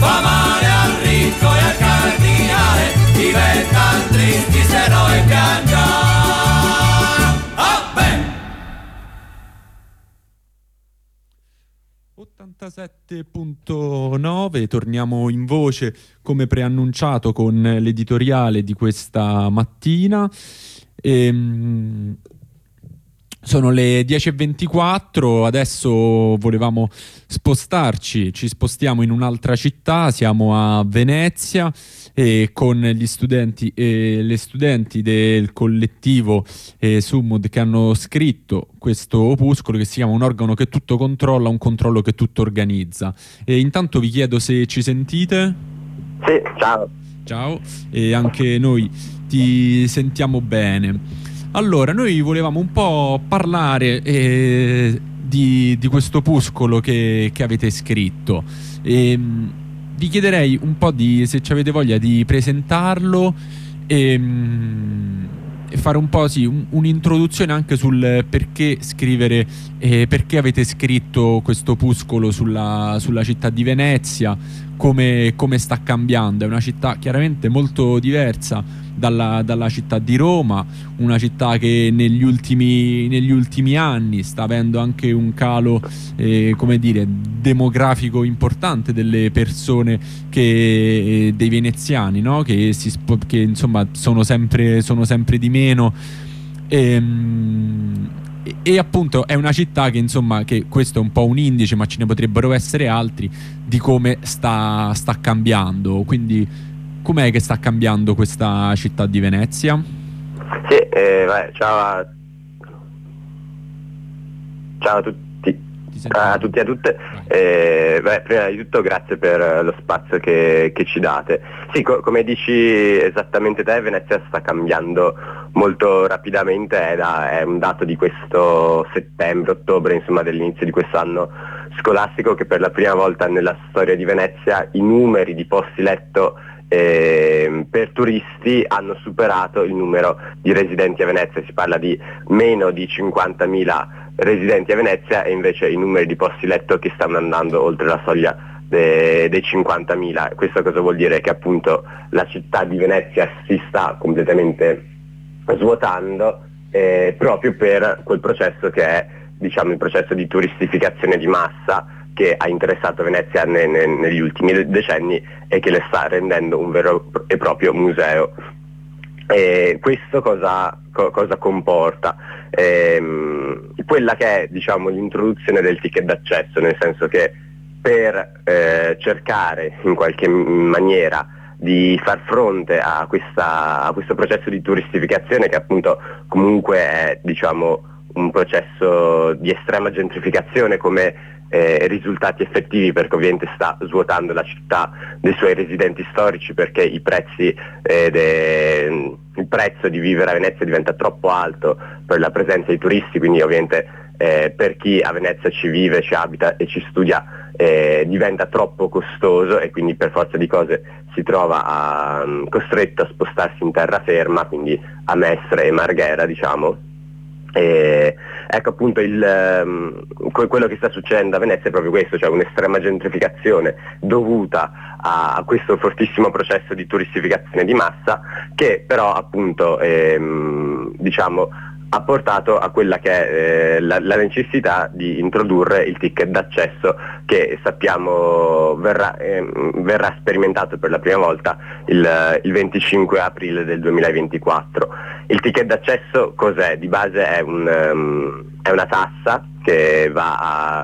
fa male al ricco e al cardinale, diventano tristi se noi piangiamo. Oh, beh! 87.9, torniamo in voce come preannunciato con l'editoriale di questa mattina. Sono le 10.24, adesso volevamo spostarci, ci spostiamo in un'altra città, siamo a Venezia e con gli studenti e le studenti del collettivo Sumud che hanno scritto questo opuscolo che si chiama Un organo che tutto controlla, un controllo che tutto organizza. E intanto vi chiedo se ci sentite. Sì, ciao. Ciao, e anche noi ti sentiamo bene. Allora, noi volevamo un po' parlare di questo opuscolo che avete scritto. Vi chiederei un po' se ci avete voglia di presentarlo e fare un po' un'introduzione anche sul perché scrivere, perché avete scritto questo opuscolo sulla città di Venezia, come sta cambiando. È una città chiaramente molto diversa dalla città di Roma, una città che negli ultimi anni sta avendo anche un calo come dire, demografico importante delle persone dei veneziani, no? che insomma sono sempre di meno e appunto è una città che insomma, che questo è un po' un indice, ma ce ne potrebbero essere altri di come sta cambiando. Quindi com'è che sta cambiando questa città di Venezia? Sì, ciao a tutti, a tutti e a tutte. Prima di tutto grazie per lo spazio che ci date. Sì, come dici esattamente te, Venezia sta cambiando molto rapidamente, è un dato di questo settembre-ottobre, insomma dell'inizio di quest'anno scolastico, che per la prima volta nella storia di Venezia i numeri di posti letto per turisti hanno superato il numero di residenti a Venezia. Si parla di meno di 50.000 residenti a Venezia e invece i numeri di posti letto che stanno andando oltre la soglia dei 50.000. Questo cosa vuol dire? Che appunto la città di Venezia si sta completamente svuotando proprio per quel processo che è, diciamo, il processo di turistificazione di massa che ha interessato Venezia negli ultimi decenni e che le sta rendendo un vero e proprio museo. Questo cosa comporta? Quella che è, diciamo, l'introduzione del ticket d'accesso, nel senso che per cercare in qualche maniera di far fronte a questo processo di turistificazione, che appunto comunque è, diciamo, un processo di estrema gentrificazione come risultati effettivi, perché ovviamente sta svuotando la città dei suoi residenti storici, perché il prezzo di vivere a Venezia diventa troppo alto per la presenza di turisti, quindi ovviamente per chi a Venezia ci vive, ci abita e ci studia diventa troppo costoso e quindi per forza di cose si trova costretto a spostarsi in terraferma, quindi a Mestre e Marghera, diciamo. Ecco appunto quello che sta succedendo a Venezia è proprio questo, cioè un'estrema gentrificazione dovuta a questo fortissimo processo di turistificazione di massa, che però appunto diciamo ha portato a quella che è la necessità di introdurre il ticket d'accesso, che sappiamo verrà sperimentato per la prima volta il 25 aprile del 2024. Il ticket d'accesso cos'è? Di base è una tassa che va a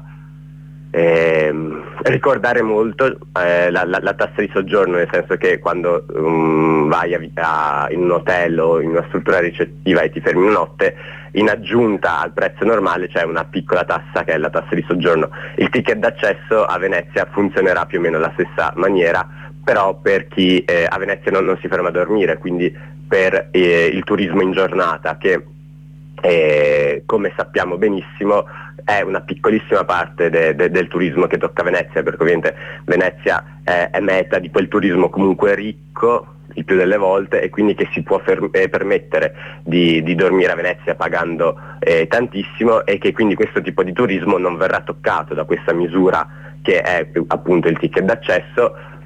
ricordare molto la tassa di soggiorno, nel senso che quando vai in un hotel o in una struttura ricettiva e ti fermi una notte, in aggiunta al prezzo normale c'è una piccola tassa che è la tassa di soggiorno. Il ticket d'accesso a Venezia funzionerà più o meno alla stessa maniera, però per chi a Venezia non si ferma a dormire, quindi per il turismo in giornata, che come sappiamo benissimo è una piccolissima parte del turismo che tocca Venezia, perché ovviamente Venezia è meta di quel turismo comunque ricco il più delle volte, e quindi che si può permettere di dormire a Venezia pagando tantissimo, e che quindi questo tipo di turismo non verrà toccato da questa misura che è appunto il ticket d'accesso,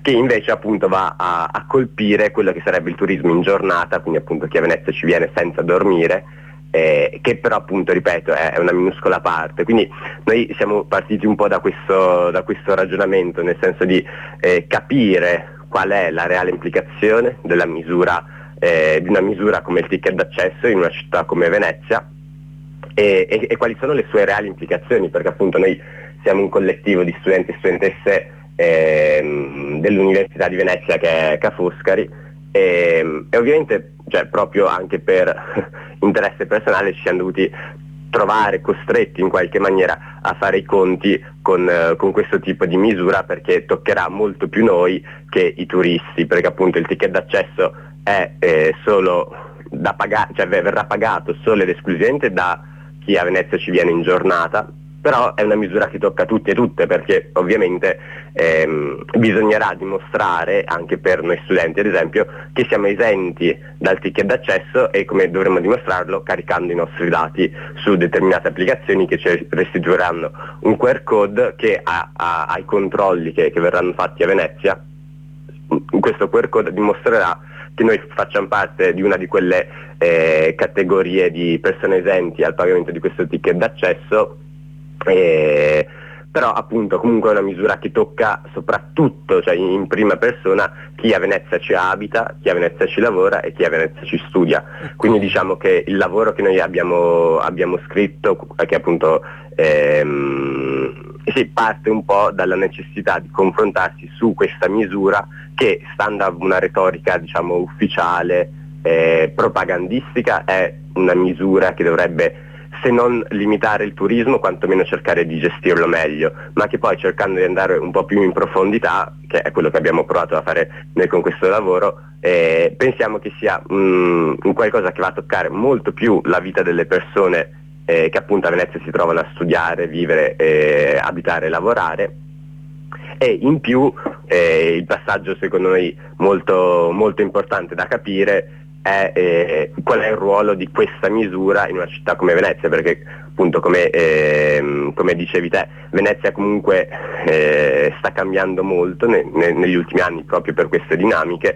che invece appunto va a colpire quello che sarebbe il turismo in giornata, quindi appunto chi a Venezia ci viene senza dormire, che però appunto, ripeto, è una minuscola parte. Quindi noi siamo partiti un po' da questo ragionamento, nel senso di capire qual è la reale implicazione della misura, di una misura come il ticket d'accesso in una città come Venezia, e quali sono le sue reali implicazioni, perché appunto noi siamo un collettivo di studenti e studentesse dell'Università di Venezia, che è Ca' Foscari, e ovviamente, cioè, proprio anche per interesse personale, ci siamo dovuti trovare costretti in qualche maniera a fare i conti con questo tipo di misura, perché toccherà molto più noi che i turisti, perché appunto il ticket d'accesso è solo da pagare, cioè verrà pagato solo ed esclusivamente da chi a Venezia ci viene in giornata, però è una misura che tocca tutti e tutte, perché ovviamente bisognerà dimostrare, anche per noi studenti ad esempio, che siamo esenti dal ticket d'accesso, e come dovremmo dimostrarlo caricando i nostri dati su determinate applicazioni che ci restituiranno un QR code che ai controlli che verranno fatti a Venezia. Questo QR code dimostrerà che noi facciamo parte di una di quelle categorie di persone esenti al pagamento di questo ticket d'accesso. Però appunto comunque è una misura che tocca soprattutto, cioè in prima persona, chi a Venezia ci abita, chi a Venezia ci lavora e chi a Venezia ci studia. Quindi diciamo che il lavoro che noi abbiamo scritto, che appunto parte un po' dalla necessità di confrontarsi su questa misura, che, stando a una retorica diciamo ufficiale, propagandistica, è una misura che dovrebbe, se non limitare il turismo, quantomeno cercare di gestirlo meglio, ma che poi, cercando di andare un po' più in profondità, che è quello che abbiamo provato a fare noi con questo lavoro, pensiamo che sia un qualcosa che va a toccare molto più la vita delle persone che appunto a Venezia si trovano a studiare, vivere, abitare e lavorare. E in più il passaggio secondo noi molto, molto importante da capire è qual è il ruolo di questa misura in una città come Venezia, perché appunto come dicevi te, Venezia comunque sta cambiando molto negli ultimi anni, proprio per queste dinamiche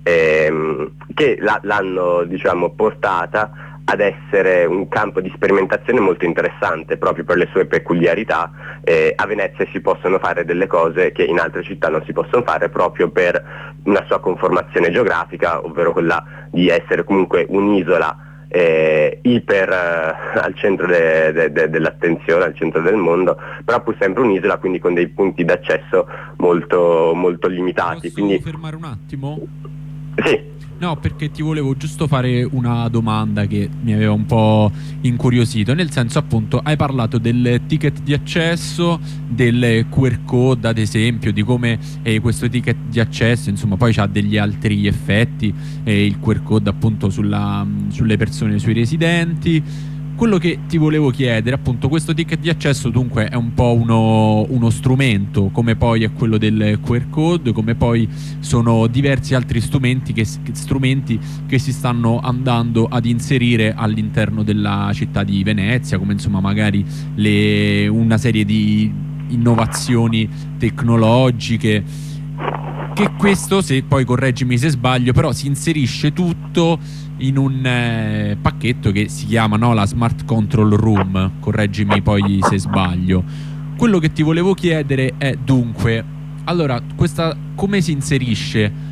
che l'hanno diciamo portata ad essere un campo di sperimentazione molto interessante, proprio per le sue peculiarità. A Venezia si possono fare delle cose che in altre città non si possono fare, proprio per una sua conformazione geografica, ovvero quella di essere comunque un'isola iper al centro dell'attenzione, al centro del mondo, però pur sempre un'isola, quindi con dei punti d'accesso molto, molto limitati. Posso quindi fermare un attimo? Sì. No, perché ti volevo giusto fare una domanda che mi aveva un po' incuriosito, nel senso, appunto, hai parlato del ticket di accesso, del QR code ad esempio, di come questo ticket di accesso insomma poi ha degli altri effetti, il QR code appunto sulle persone, sui residenti. Quello che ti volevo chiedere, appunto, questo ticket di accesso dunque è un po' uno strumento, come poi è quello del QR code, come poi sono diversi altri strumenti che si stanno andando ad inserire all'interno della città di Venezia, come insomma magari una serie di innovazioni tecnologiche, che questo, se poi correggimi se sbaglio, però si inserisce tutto in un pacchetto che si chiama, no, la Smart Control Room, correggimi poi se sbaglio. Quello che ti volevo chiedere è dunque, allora, come si inserisce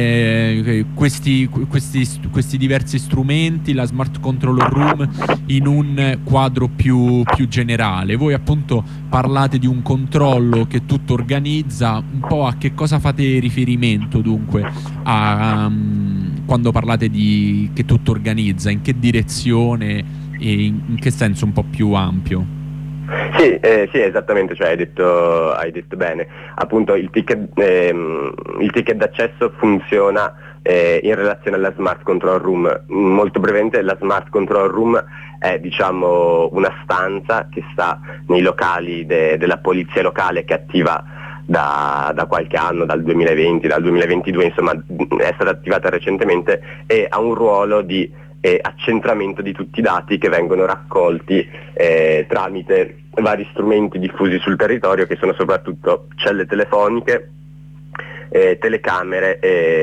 questi diversi strumenti, la Smart Control Room, in un quadro più generale? Voi appunto parlate di un controllo che tutto organizza, un po' a che cosa fate riferimento dunque quando parlate di che tutto organizza, in che direzione e in che senso un po' più ampio? Sì, esattamente, cioè hai detto bene. Appunto il ticket d'accesso funziona in relazione alla Smart Control Room. Molto brevemente, la Smart Control Room è diciamo una stanza che sta nei locali della polizia locale, che è attiva da qualche anno, dal 2020, dal 2022, insomma è stata attivata recentemente, e ha un ruolo di accentramento di tutti i dati che vengono raccolti tramite vari strumenti diffusi sul territorio, che sono soprattutto celle telefoniche, telecamere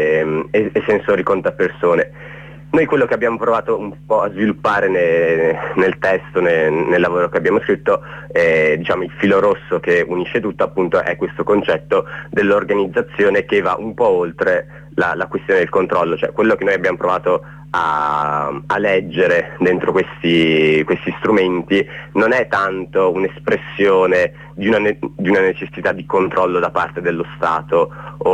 e sensori contapersone. Noi quello che abbiamo provato un po' a sviluppare nel testo, nel lavoro che abbiamo scritto, diciamo il filo rosso che unisce tutto appunto è questo concetto dell'organizzazione che va un po' oltre la questione del controllo, cioè quello che noi abbiamo provato a leggere dentro questi strumenti non è tanto un'espressione di una necessità di controllo da parte dello Stato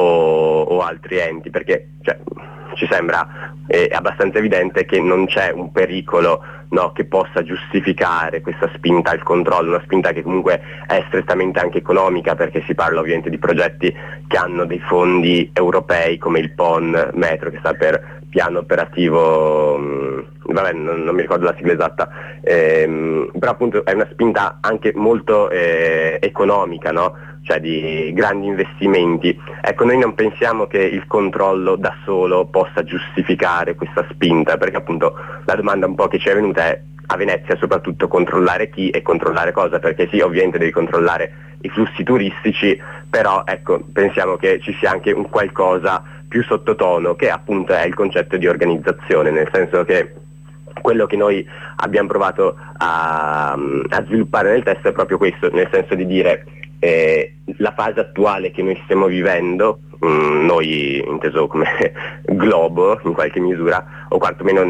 o altri enti, perché ci sembra abbastanza evidente che non c'è un pericolo, no, che possa giustificare questa spinta al controllo, una spinta che comunque è strettamente anche economica, perché si parla ovviamente di progetti che hanno dei fondi europei come il PON Metro, che sta per piano operativo, non mi ricordo la sigla esatta, però appunto è una spinta anche molto economica, no? Cioè di grandi investimenti. Ecco, noi non pensiamo che il controllo da solo possa giustificare questa spinta, perché appunto la domanda un po' che ci è venuta è: a Venezia soprattutto controllare chi e controllare cosa? Perché sì, ovviamente devi controllare i flussi turistici, però ecco, pensiamo che ci sia anche un qualcosa più sottotono, che appunto è il concetto di organizzazione, nel senso che quello che noi abbiamo provato a sviluppare nel testo è proprio questo, nel senso di dire la fase attuale che noi stiamo vivendo, noi inteso come globo in qualche misura, o quantomeno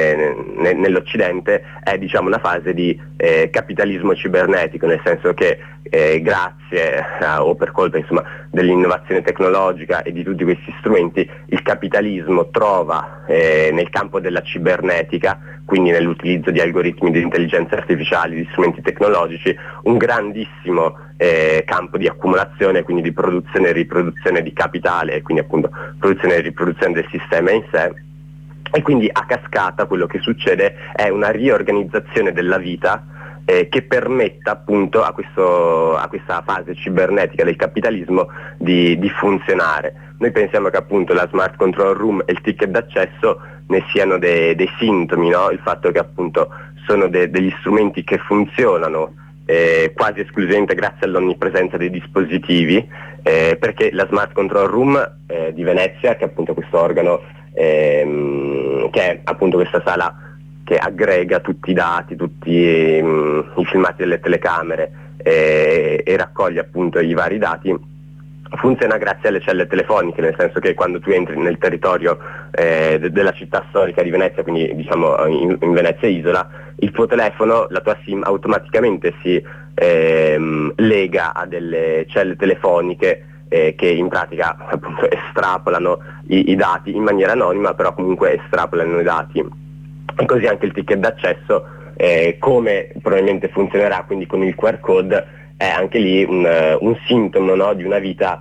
nell'Occidente, è diciamo una fase di capitalismo cibernetico, nel senso che grazie o per colpa insomma dell'innovazione tecnologica e di tutti questi strumenti, il capitalismo trova nel campo della cibernetica, quindi nell'utilizzo di algoritmi di intelligenza artificiale, di strumenti tecnologici, un grandissimo campo di accumulazione, quindi di produzione e riproduzione di capitale, e quindi appunto produzione e riproduzione del sistema in sé. E quindi a cascata quello che succede è una riorganizzazione della vita che permetta appunto a questa fase cibernetica del capitalismo di funzionare. Noi pensiamo che appunto la Smart Control Room e il ticket d'accesso ne siano dei sintomi, no? Il fatto che appunto sono degli strumenti che funzionano quasi esclusivamente grazie all'onnipresenza dei dispositivi, perché la Smart Control Room di Venezia, che è appunto questo organo, che è appunto questa sala che aggrega tutti i dati, tutti i filmati delle telecamere e raccoglie appunto i vari dati, funziona grazie alle celle telefoniche, nel senso che quando tu entri nel territorio della città storica di Venezia, quindi diciamo in Venezia Isola, il tuo telefono, la tua SIM automaticamente si lega a delle celle telefoniche che in pratica appunto estrapolano i dati in maniera anonima, però comunque estrapolano i dati. E così anche il ticket d'accesso, come probabilmente funzionerà quindi con il QR code, è anche lì un sintomo, no, di una vita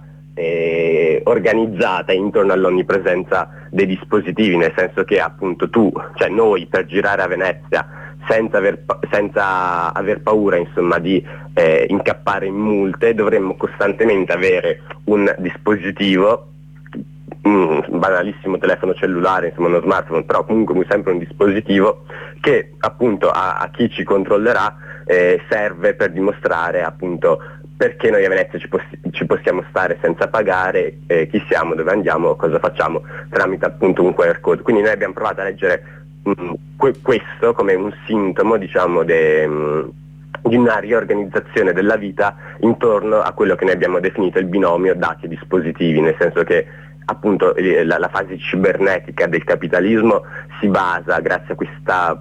organizzata intorno all'onnipresenza dei dispositivi, nel senso che appunto noi per girare a Venezia senza aver paura insomma di incappare in multe, dovremmo costantemente avere un dispositivo, un banalissimo telefono cellulare, insomma uno smartphone, però comunque sempre un dispositivo che appunto a chi ci controllerà serve per dimostrare appunto perché noi a Venezia ci possiamo stare senza pagare, chi siamo, dove andiamo, cosa facciamo, tramite appunto un QR code. Quindi noi abbiamo provato a leggere questo come un sintomo, diciamo, di una riorganizzazione della vita intorno a quello che noi abbiamo definito il binomio dati e dispositivi, nel senso che appunto la fase cibernetica del capitalismo si basa, grazie a questa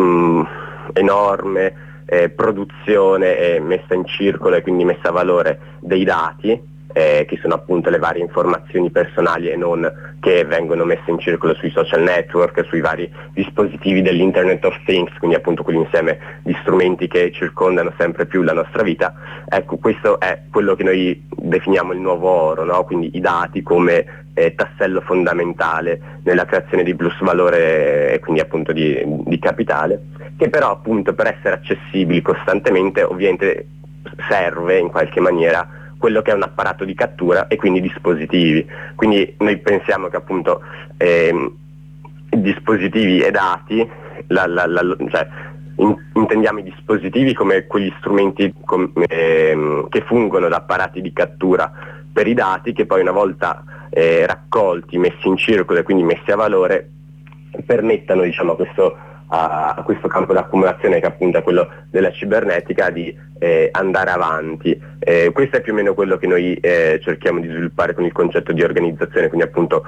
enorme produzione e messa in circolo e quindi messa a valore dei dati, che sono appunto le varie informazioni personali e non, che vengono messe in circolo sui social network, sui vari dispositivi dell'Internet of Things, quindi appunto quell'insieme di strumenti che circondano sempre più la nostra vita. Ecco, questo è quello che noi definiamo il nuovo oro, no? Quindi i dati come tassello fondamentale nella creazione di plusvalore e quindi appunto di capitale, che però appunto per essere accessibili costantemente ovviamente serve in qualche maniera quello che è un apparato di cattura e quindi dispositivi. Quindi noi pensiamo che appunto dispositivi e dati, intendiamo i dispositivi come quegli strumenti che fungono da apparati di cattura per i dati che poi una volta raccolti, messi in circolo e quindi messi a valore, permettano, diciamo, a questo campo d'accumulazione, che appunto è quello della cibernetica, di andare avanti. Questo è più o meno quello che noi cerchiamo di sviluppare con il concetto di organizzazione, quindi appunto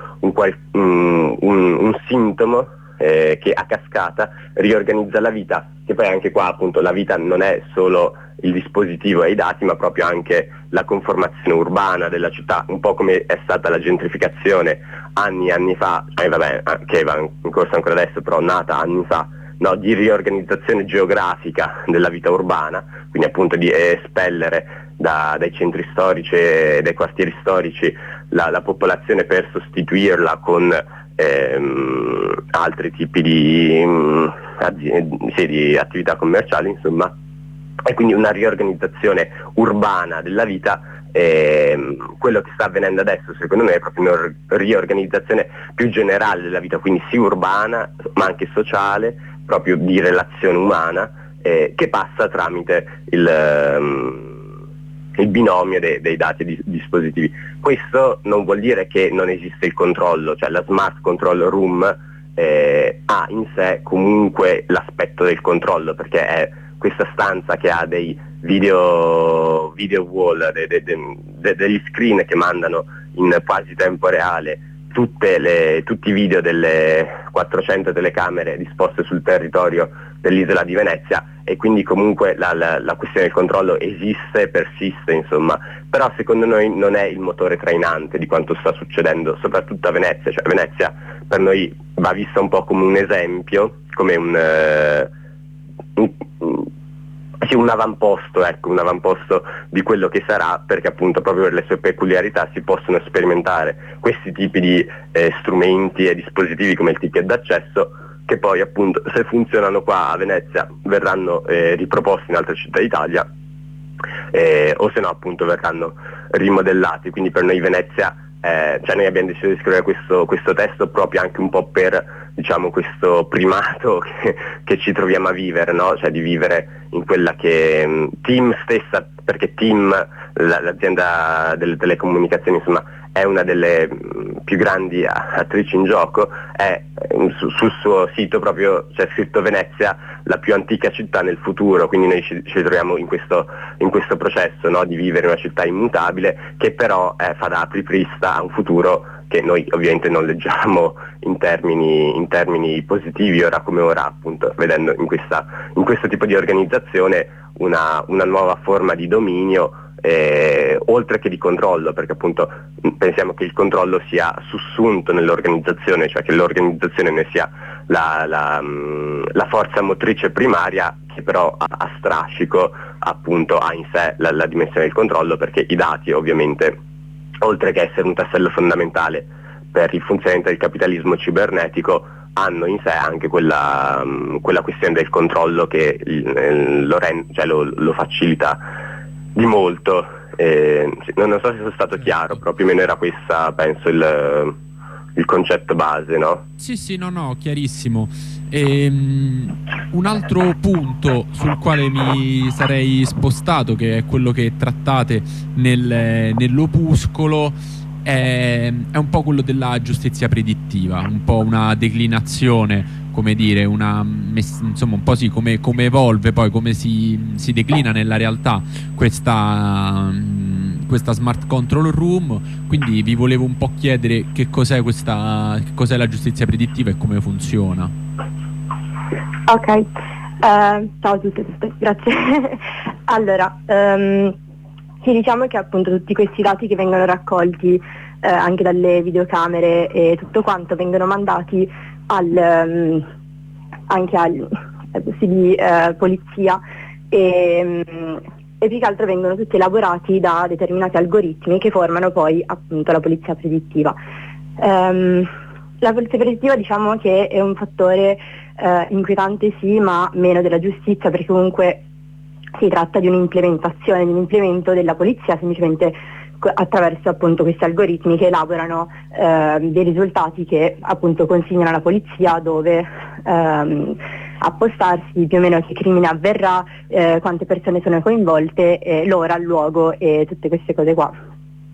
un sintomo che a cascata riorganizza la vita, che poi anche qua appunto la vita non è solo il dispositivo e i dati, ma proprio anche la conformazione urbana della città, un po' come è stata la gentrificazione anni e anni fa, che va in corso ancora adesso, però nata anni fa, no, di riorganizzazione geografica della vita urbana, quindi appunto di espellere dai centri storici e dai quartieri storici la popolazione per sostituirla con altri tipi di attività commerciali, insomma, e quindi una riorganizzazione urbana della vita. Quello che sta avvenendo adesso secondo me è proprio una riorganizzazione più generale della vita, quindi sì urbana ma anche sociale, proprio di relazione umana, che passa tramite il binomio dei dati e dispositivi. Questo non vuol dire che non esiste il controllo, cioè la Smart Control Room ha in sé comunque l'aspetto del controllo, perché è questa stanza che ha dei video wall, degli screen che mandano in quasi tempo reale tutti i video delle 400 telecamere disposte sul territorio dell'isola di Venezia, e quindi comunque la questione del controllo esiste, persiste, insomma, però secondo noi non è il motore trainante di quanto sta succedendo, soprattutto a Venezia. Cioè Venezia per noi va vista un po' come un esempio, come un avamposto di quello che sarà, perché appunto proprio per le sue peculiarità si possono sperimentare questi tipi di strumenti e dispositivi come il ticket d'accesso, che poi appunto, se funzionano qua a Venezia, verranno riproposti in altre città d'Italia, o se no appunto verranno rimodellati. Quindi per noi Venezia, cioè noi abbiamo deciso di scrivere questo testo proprio anche un po' per, diciamo, questo primato che ci troviamo a vivere, no? Cioè di vivere in quella che TIM stessa, perché TIM, l'azienda delle telecomunicazioni, insomma, è una delle più grandi attrici in gioco, sul suo sito proprio c'è scritto Venezia, la più antica città nel futuro, quindi noi ci troviamo in questo processo, no? Di vivere in una città immutabile, che però fa da apriprista a un futuro che noi ovviamente non leggiamo in termini positivi, ora come ora, appunto, vedendo in questo tipo di organizzazione una nuova forma di dominio, oltre che di controllo, perché appunto pensiamo che il controllo sia sussunto nell'organizzazione, cioè che l'organizzazione ne sia la forza motrice primaria, che però a strascico appunto ha in sé la dimensione del controllo, perché i dati ovviamente, oltre che essere un tassello fondamentale per il funzionamento del capitalismo cibernetico, hanno in sé anche quella questione del controllo che lo facilita di molto. Non so se sono stato chiaro, però più o meno era questa, penso, il concetto base, no? Sì, no, chiarissimo. Un altro punto sul quale mi sarei spostato, che è quello che trattate nell'opuscolo, è un po' quello della giustizia predittiva, un po' una declinazione, come dire, insomma un po' sì, come evolve poi, come si declina nella realtà questa Smart Control Room. Quindi vi volevo un po' chiedere che cos'è la giustizia predittiva e come funziona. Ok, ciao a tutte, grazie. Allora, sì, diciamo che appunto tutti questi dati che vengono raccolti anche dalle videocamere e tutto quanto vengono mandati anche ai posti di polizia, e più che altro vengono tutti elaborati da determinati algoritmi che formano poi appunto la polizia predittiva. La polizia predittiva, diciamo che è un fattore inquietante, sì, ma meno della giustizia, perché comunque si tratta di un'implementazione, di un implemento della polizia semplicemente attraverso appunto questi algoritmi che elaborano dei risultati che appunto consigliano alla polizia dove appostarsi, più o meno che crimine avverrà, quante persone sono coinvolte, l'ora, il luogo e tutte queste cose qua.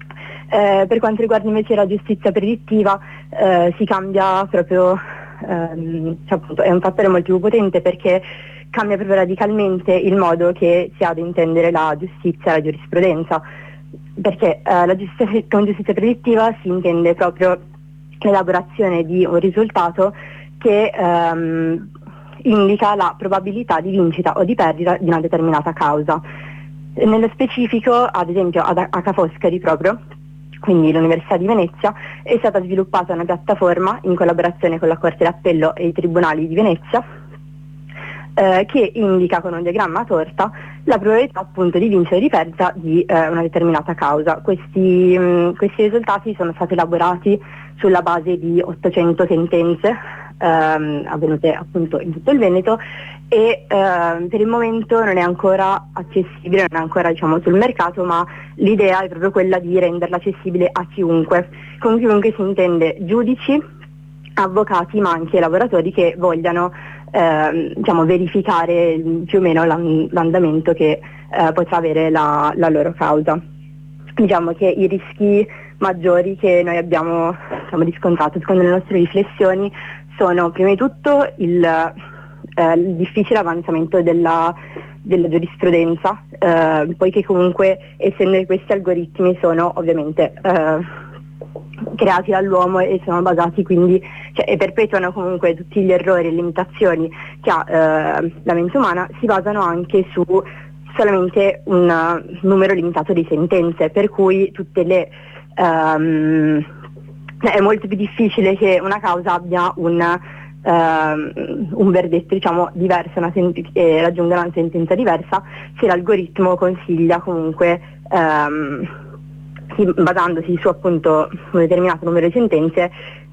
Per quanto riguarda invece la giustizia predittiva, si cambia proprio, cioè appunto è un fattore molto più potente perché cambia proprio radicalmente il modo che si ha ad intendere la giustizia e la giurisprudenza, perché con giustizia predittiva si intende proprio l'elaborazione di un risultato che indica la probabilità di vincita o di perdita di una determinata causa. Nello specifico, ad esempio a Ca' Foscari proprio, quindi l'Università di Venezia, è stata sviluppata una piattaforma in collaborazione con la Corte d'Appello e i Tribunali di Venezia che indica con un diagramma a torta la probabilità appunto di vincere o di perdita di una determinata causa. Questi risultati sono stati elaborati sulla base di 800 sentenze avvenute appunto in tutto il Veneto e per il momento non è ancora accessibile, non è ancora diciamo sul mercato, ma l'idea è proprio quella di renderla accessibile a chiunque. Con chiunque si intende giudici, avvocati, ma anche lavoratori che vogliano diciamo verificare più o meno l'andamento che potrà avere la loro causa. Diciamo che i rischi maggiori che noi abbiamo riscontrato secondo le nostre riflessioni sono prima di tutto il difficile avanzamento della giurisprudenza, poiché comunque essendo che questi algoritmi sono ovviamente creati dall'uomo e sono basati quindi e perpetuano comunque tutti gli errori e le limitazioni che ha la mente umana, si basano anche su solamente un numero limitato di sentenze, per cui è molto più difficile che una causa abbia un verdetto diciamo diverso e raggiunga una sentenza diversa se l'algoritmo consiglia comunque basandosi su appunto un determinato numero di sentenze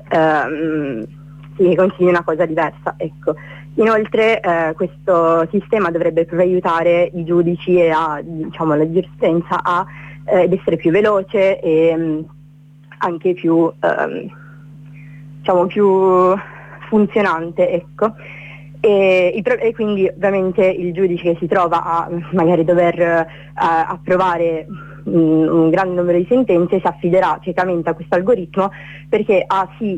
si consiglia una cosa diversa, ecco. Inoltre questo sistema dovrebbe proprio aiutare i giudici e diciamo la giurisprudenza ad essere più veloce e anche più diciamo più funzionante, ecco. E quindi ovviamente il giudice che si trova a magari dover approvare un grande numero di sentenze si affiderà ciecamente a questo algoritmo perché ha sì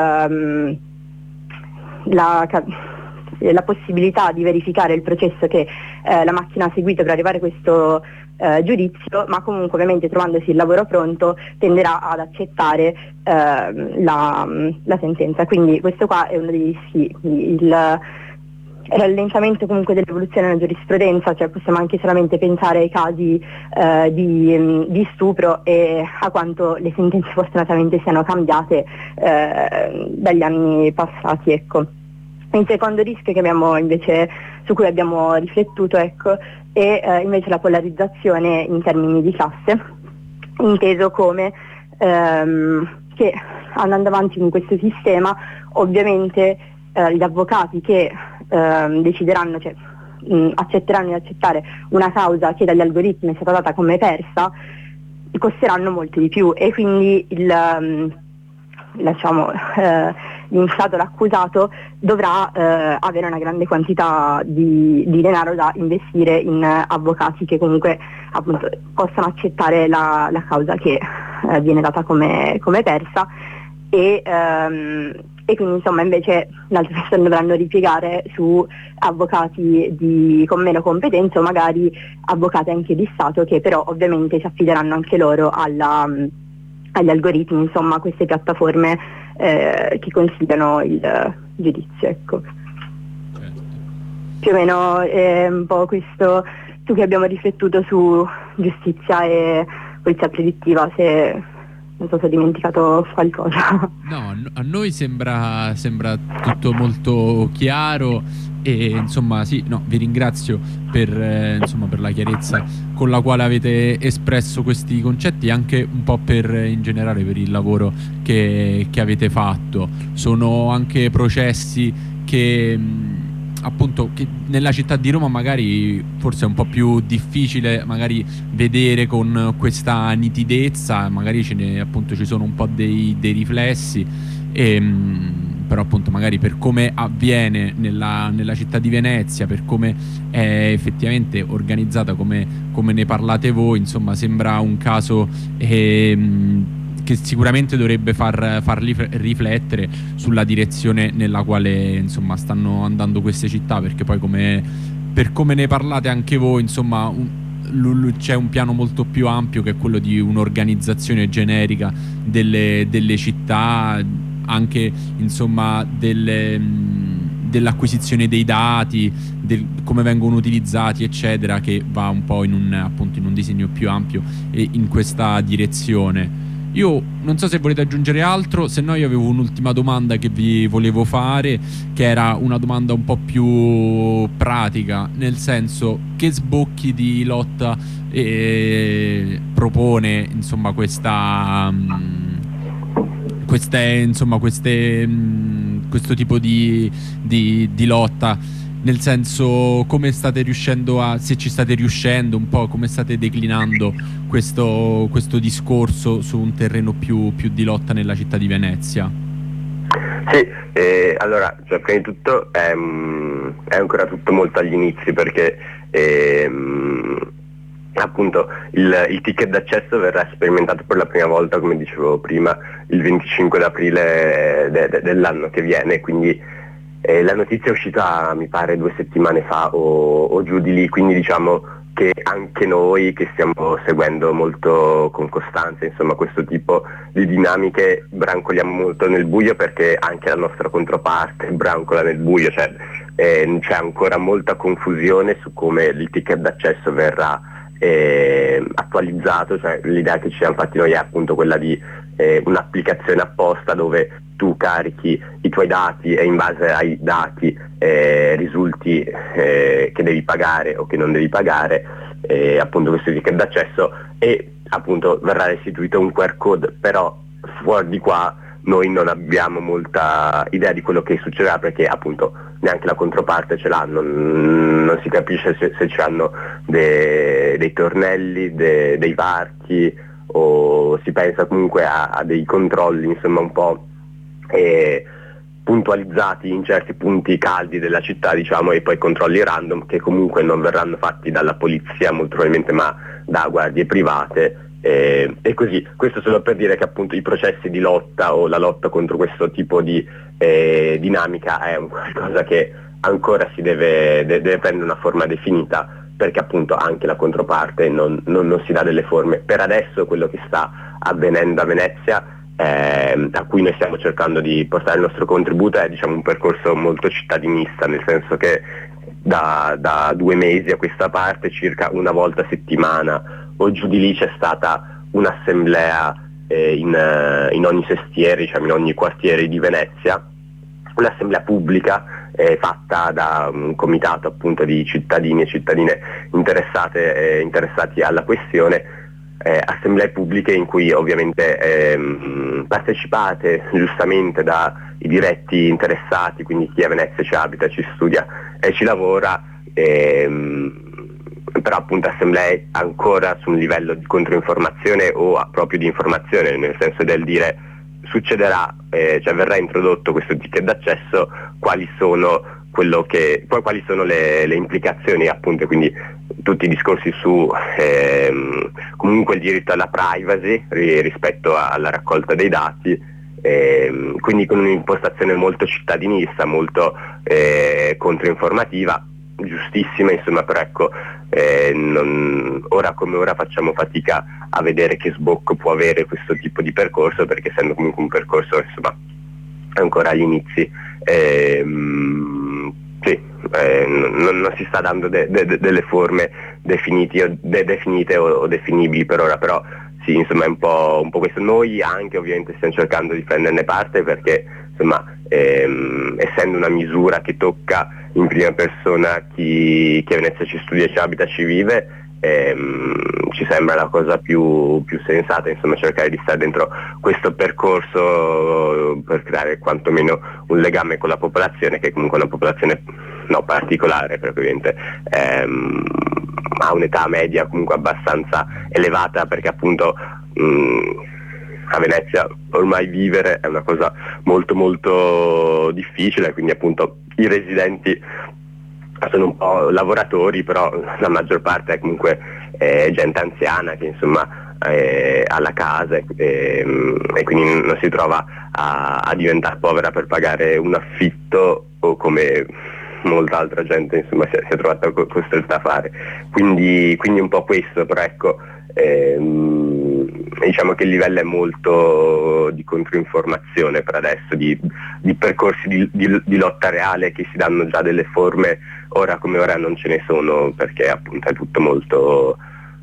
la possibilità di verificare il processo che la macchina ha seguito per arrivare a questo giudizio, ma comunque ovviamente trovandosi il lavoro pronto tenderà ad accettare la sentenza. Quindi questo qua è uno dei rischi, il rallentamento comunque dell'evoluzione della giurisprudenza, cioè possiamo anche solamente pensare ai casi di stupro e a quanto le sentenze fortunatamente siano cambiate dagli anni passati, ecco. Il secondo rischio su cui abbiamo riflettuto, ecco, è invece la polarizzazione in termini di classe, inteso come che andando avanti con questo sistema ovviamente gli avvocati che decideranno, cioè accetteranno di accettare una causa che dagli algoritmi è stata data come persa, costeranno molto di più e quindi l'imputato, l'accusato dovrà avere una grande quantità di denaro da investire in avvocati che comunque appunto possano accettare la causa che viene data come persa e quindi insomma invece le altre persone dovranno ripiegare su avvocati con meno competenze o magari avvocati anche di Stato che però ovviamente si affideranno anche loro agli algoritmi, insomma queste piattaforme che consigliano il giudizio, ecco. Certo. Più o meno è un po' questo su che abbiamo riflettuto su giustizia e polizia predittiva, se non so se ho dimenticato qualcosa. No, a noi sembra tutto molto chiaro e insomma sì, no, vi ringrazio per la chiarezza con la quale avete espresso questi concetti e anche un po' in generale per il lavoro che avete fatto. Sono anche processi che appunto che nella città di Roma magari forse è un po' più difficile magari vedere con questa nitidezza, magari ci sono un po' dei riflessi e però appunto magari per come avviene nella città di Venezia, per come è effettivamente organizzata, come ne parlate voi, insomma sembra un caso che sicuramente dovrebbe farli riflettere sulla direzione nella quale insomma stanno andando queste città, perché poi per come ne parlate anche voi, insomma c'è un piano molto più ampio, che è quello di un'organizzazione generica delle città, anche insomma dell'acquisizione dei dati, come vengono utilizzati eccetera, che va un po' appunto in un disegno più ampio e in questa direzione. Io non so se volete aggiungere altro, se no io avevo un'ultima domanda che vi volevo fare, che era una domanda un po' più pratica, nel senso: che sbocchi di lotta propone insomma questo tipo di lotta? Nel senso, come state riuscendo se ci state riuscendo un po', come state declinando questo discorso su un terreno più di lotta nella città di Venezia? Sì, allora, cioè, prima di tutto è ancora tutto molto agli inizi, perché appunto il ticket d'accesso verrà sperimentato per la prima volta, come dicevo prima, il 25 d'aprile dell'anno che viene, quindi la notizia è uscita mi pare 2 settimane fa o giù di lì, quindi diciamo che anche noi che stiamo seguendo molto con costanza insomma questo tipo di dinamiche brancoliamo molto nel buio, perché anche la nostra controparte brancola nel buio, cioè c'è ancora molta confusione su come il ticket d'accesso verrà attualizzato. Cioè l'idea che ci siamo fatti noi è appunto quella di un'applicazione apposta dove tu carichi i tuoi dati e in base ai dati risulti che devi pagare o che non devi pagare appunto questo ticket d'accesso, e appunto verrà restituito un QR code. Però fuori di qua noi non abbiamo molta idea di quello che succederà, perché appunto neanche la controparte ce l'ha, non si capisce se ci hanno dei tornelli, dei varchi, o si pensa comunque a dei controlli insomma un po' puntualizzati in certi punti caldi della città, diciamo, e poi controlli random che comunque non verranno fatti dalla polizia molto probabilmente, ma da guardie private. E così, questo solo per dire che appunto i processi di lotta o la lotta contro questo tipo di dinamica è un qualcosa che ancora si deve prendere una forma definita, perché appunto anche la controparte non si dà delle forme. Per adesso quello che sta avvenendo a Venezia, a cui noi stiamo cercando di portare il nostro contributo, è diciamo un percorso molto cittadinista, nel senso che da 2 mesi a questa parte, circa una volta a settimana o giù di lì, c'è stata un'assemblea in ogni sestiere, diciamo in ogni quartiere di Venezia, un'assemblea pubblica fatta da un comitato appunto di cittadini e cittadine interessati alla questione, assemblee pubbliche in cui ovviamente partecipate giustamente dai diretti interessati, quindi chi a Venezia ci abita, ci studia e ci lavora, però appunto assemblee ancora su un livello di controinformazione o proprio di informazione, nel senso del dire succederà, cioè verrà introdotto questo ticket d'accesso, quali sono le implicazioni appunto, quindi tutti i discorsi su comunque il diritto alla privacy rispetto alla raccolta dei dati, quindi con un'impostazione molto cittadinista, molto controinformativa, giustissima insomma, però ecco, ora come ora facciamo fatica a vedere che sbocco può avere questo tipo di percorso, perché essendo comunque un percorso insomma ancora agli inizi, non si sta dando delle forme definite o definibili per ora, però sì, insomma è un po' questo. Noi anche ovviamente stiamo cercando di prenderne parte, perché insomma essendo una misura che tocca in prima persona chi a Venezia ci studia, ci abita, ci vive, ci sembra la cosa più sensata insomma cercare di stare dentro questo percorso per creare quantomeno un legame con la popolazione, che è comunque una popolazione particolare, perché ovviamente ha un'età media comunque abbastanza elevata, perché appunto a Venezia ormai vivere è una cosa molto molto difficile, quindi appunto i residenti sono un po' lavoratori, però la maggior parte è comunque gente anziana che insomma ha la casa e quindi non si trova a diventare povera per pagare un affitto, o come molta altra gente insomma si è trovata costretta a fare, quindi un po' questo, però ecco, diciamo che il livello è molto di controinformazione per adesso, di percorsi di lotta reale che si danno già delle forme, ora come ora non ce ne sono, perché appunto è tutto molto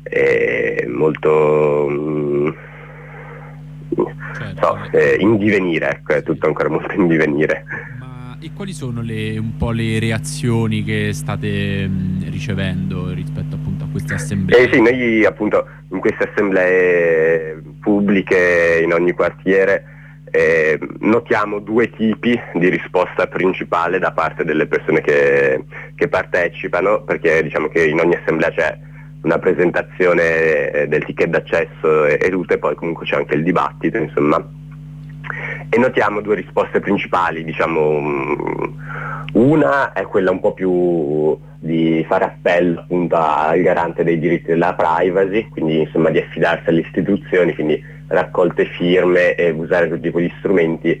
in divenire, ecco, è tutto ancora molto in divenire. E quali sono un po' le reazioni che state ricevendo rispetto appunto a queste assemblee? Sì, noi appunto in queste assemblee pubbliche in ogni quartiere notiamo due tipi di risposta principale da parte delle persone che partecipano, perché diciamo che in ogni assemblea c'è una presentazione del ticket d'accesso e tutto, e poi comunque c'è anche il dibattito, insomma. E notiamo due risposte principali, diciamo, una è quella un po' più di fare appello appunto al garante dei diritti della privacy, quindi insomma di affidarsi alle istituzioni, quindi raccolte firme e usare tutti quegli strumenti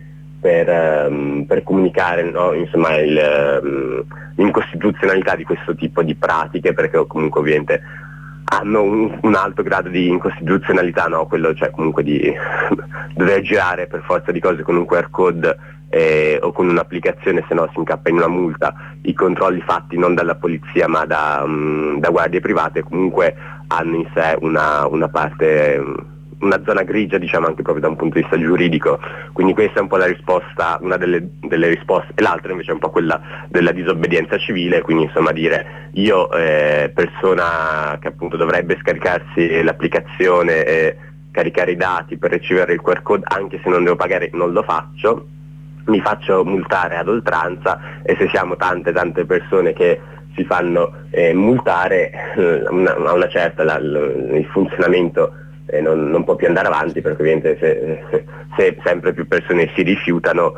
per comunicare, no? Insomma l'incostituzionalità di questo tipo di pratiche, perché comunque ovviamente hanno un alto grado di incostituzionalità, no? Quello, cioè comunque di dover girare per forza di cose con un QR code o con un'applicazione, se no si incappa in una multa. I controlli fatti non dalla polizia ma da guardie private comunque hanno in sé una parte, una zona grigia, diciamo, anche proprio da un punto di vista giuridico, quindi questa è un po' la risposta, una delle risposte, e l'altra invece è un po' quella della disobbedienza civile, quindi insomma dire io persona che appunto dovrebbe scaricarsi l'applicazione e caricare i dati per ricevere il QR code, anche se non devo pagare non lo faccio, mi faccio multare ad oltranza, e se siamo tante persone che si fanno multare, a una certa il funzionamento non può più andare avanti, perché ovviamente se sempre più persone si rifiutano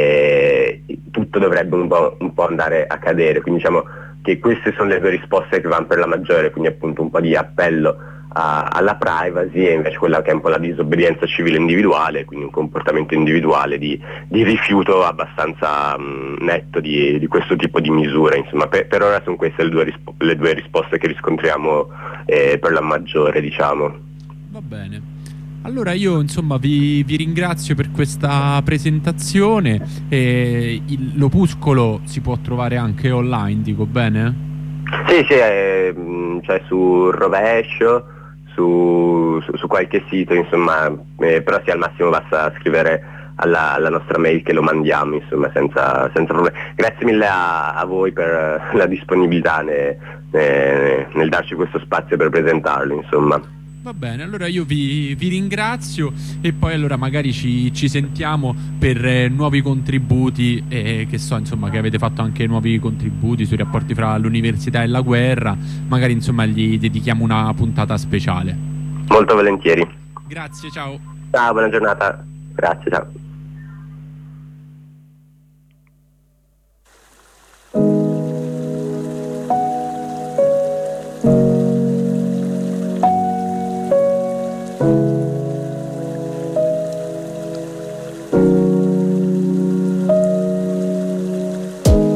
tutto dovrebbe un po' andare a cadere, quindi diciamo che queste sono le due risposte che vanno per la maggiore, quindi appunto un po' di appello alla privacy, e invece quella che è un po' la disobbedienza civile individuale, quindi un comportamento individuale di rifiuto abbastanza netto di questo tipo di misure. Insomma, per ora sono queste le due risposte che riscontriamo per la maggiore, diciamo. Va bene, allora io insomma vi ringrazio per questa presentazione. L'opuscolo si può trovare anche online, dico bene? Sì, cioè su Rovescio, su qualche sito, insomma, però sì, al massimo basta scrivere alla nostra mail che lo mandiamo, insomma, senza problemi. Grazie mille a voi per la disponibilità nel darci questo spazio per presentarlo, insomma. Va bene, allora io vi ringrazio, e poi allora magari ci sentiamo per nuovi contributi, che so insomma che avete fatto anche nuovi contributi sui rapporti fra l'università e la guerra, magari insomma gli dedichiamo una puntata speciale. Molto volentieri. Grazie, ciao. Ciao, buona giornata. Grazie, ciao.